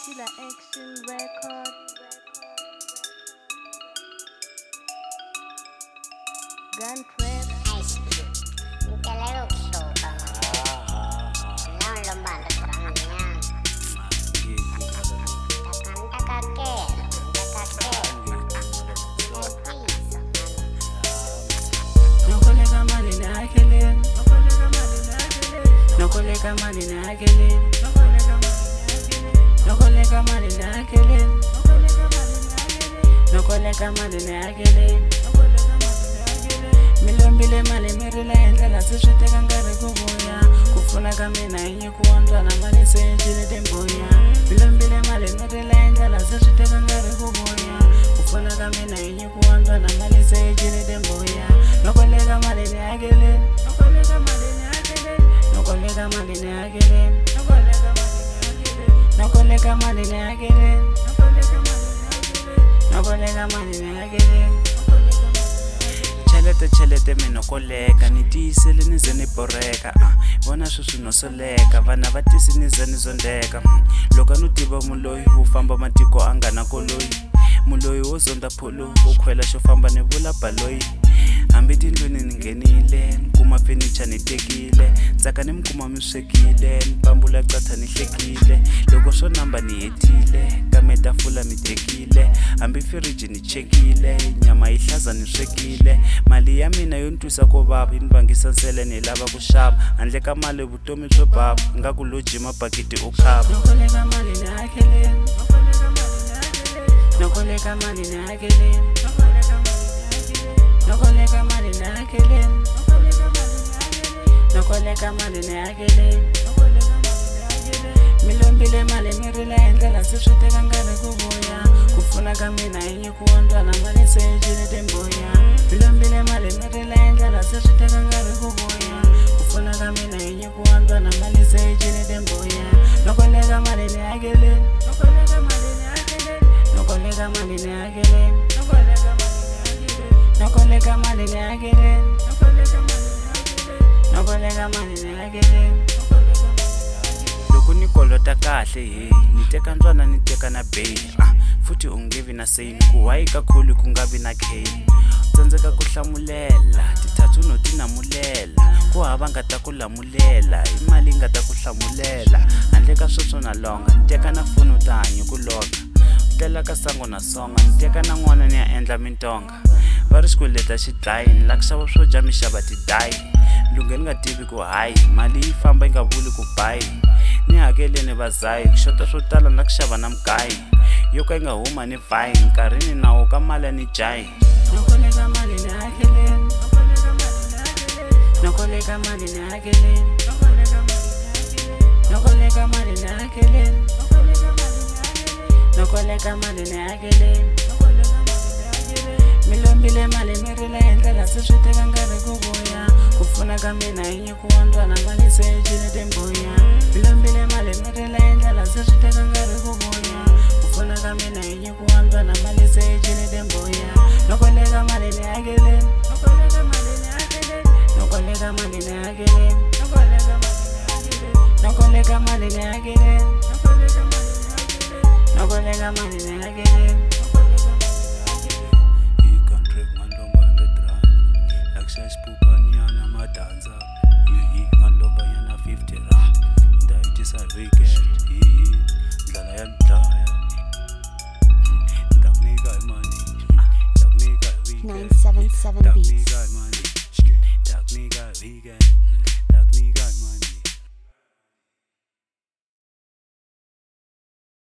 Killer Action Record. Gun Trap. Ice Cube. Ngimpela yokuhloba nawo lo mbala dranganyana takakela Nokoleka mali nakeleni Nokoleka mali nakeleni Nokoleka mali nakeleni Nokoleka mali nakeleni Milombile mali mirila endlela siswiteka ngari kuvuya kufuna ka mina hinyikiwa ndlwana mali senjile tembuya Milombile mali mirila endlela siswiteka ngari kuvuya kufuna ka mina hinyikiwa ndlwana mali senjile tembuya Nokoleka mali nakeleni Nokoleka mali nakeleni Nokoleka mali nakeleni Nokoleka mali nakeleni Chelete minokoleka ni tiyisele ni ze ni boreka vona sweswi no soleka vana va tisi ni ze ni zondeka loko no tiva muloyi wo famba matiko a nga na koloyi muloyi wo zonda pholo wo khwela xo famba ni vula baloyi hambi tindlwini ni nghenile ni kuma fenicha ni tekile ndzaka ni mi kuma mi swekile ni pambula qatha ni hlekile loko swo namba ni hetile kame tafula mi tekile hambi firiji ni chekile nyama yi hlaza ni swekile mali ya mina yo ntwisa ko vava yi ni vangisa nsele ni lava ku xava handle ka mali vutomi byo bava nga ku lo jima bakiti u khava Nokoleka mali nakeleni Nokoleka mali nakeleni Nokoleka mali nakeleni Nokoleka mali nakeleni Milombile mali mirila endlela siswiteka ngari kuvuya kufuna ka mina hinyikiwa ndlwana mali senjile tembuya Milombile mali mirila endlela siswiteka ngari kuvuya kufuna ka mina hinyikiwa ndlwana mali senjile tembuya Nokoleka mali nakeleni Nokoleka mali nakeleni Nokoleka mali nakeleni Nokoleka mali nakeleni loko ni kolota kahle he ni teka ndzwana ni teka na bail futhi u nge vi na same ku wayi ka khulu ku nga vi na cane tsandzeka ku hlamulela tithatu no ti namulela ku hava nga ta ku lamulela i mali nga ta ku hlamulela handle ka sweswo na longa ni teka na foni ta hanyi ku loga tela ka sango na songa ni teka na n'wana ni ya endla mintonga va ri xikweleta xi dlayi ni la ku xava swo dya mi xava tidayi lunge ni nga tivi ku hayi mali yi famba yi nga vuli ku bayi ni hakeleni vazayi ku xota swo tala na ku xava na mugayi yo ka yi nga huma ni vayi nkarhi ni nawu ka mali ni jayi Nokoleka mali ni hakeleni Nokoleka mali ni hakeleni Nokoleka mali ni hakeleni Nokoleka mali ni hakeleni Milombile mali mirila endlela siswiteka ngari kuvuya kufuna ka mina hinyikiwa ndlwana mali senjile tembuya Milombile mali mirila endlela siswiteka ngari kuvuya kufuna ka mina hinyikiwa ndlwana mali senjile tembuya Nokoleka mali ni hakeleni Nokoleka mali ni hakeleni Nokoleka mali ni hakeleni Nokoleka mali ni hakeleni Spupanyana madanza ngaloba yana 50 rand ndayitisa weekend ndlala yanhlaya ndakunika imali ndakunika weekend 977 Beats ndakunika imali ndakunika weekend